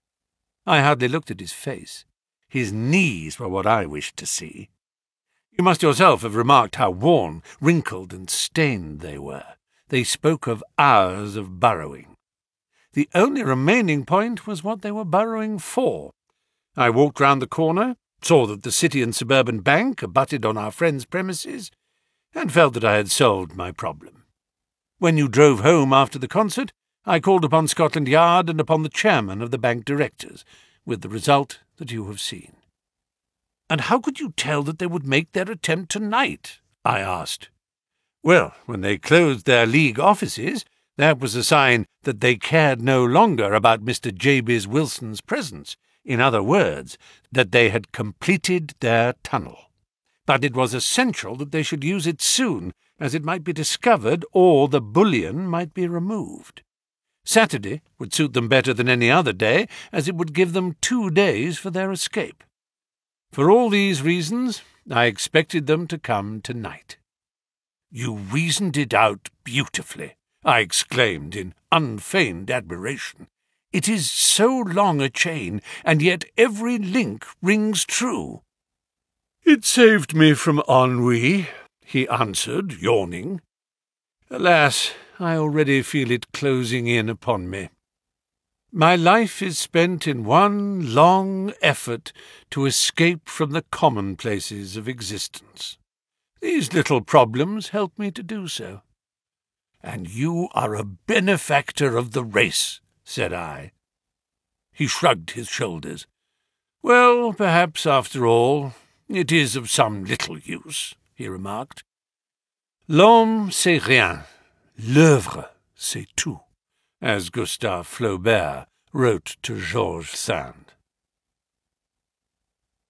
I hardly looked at his face. His knees were what I wished to see. You must yourself have remarked how worn, wrinkled, and stained they were. They spoke of hours of burrowing. The only remaining point was what they were burrowing for. I walked round the corner, saw that the City and Suburban Bank abutted on our friend's premises, and felt that I had solved my problem. When you drove home after the concert, I called upon Scotland Yard and upon the chairman of the bank directors, with the result that you have seen. "And how could you tell that they would make their attempt tonight?" I asked. "Well, when they closed their League offices, that was a sign that they cared no longer about Mister Jabez Wilson's presence. In other words, that they had completed their tunnel. But it was essential that they should use it soon, as it might be discovered or the bullion might be removed. Saturday would suit them better than any other day, as it would give them two days for their escape. For all these reasons, I expected them to come tonight." "You reasoned it out beautifully," I exclaimed in unfeigned admiration. "It is so long a chain, and yet every link rings true." "It saved me from ennui," he answered, yawning. "Alas, I already feel it closing in upon me. My life is spent in one long effort to escape from the commonplaces of existence. These little problems help me to do so." "And you are a benefactor of the race," said I. He shrugged his shoulders. "Well, perhaps, after all, it is of some little use," he remarked. "L'homme c'est rien, l'œuvre c'est tout," as Gustave Flaubert wrote to George Sand.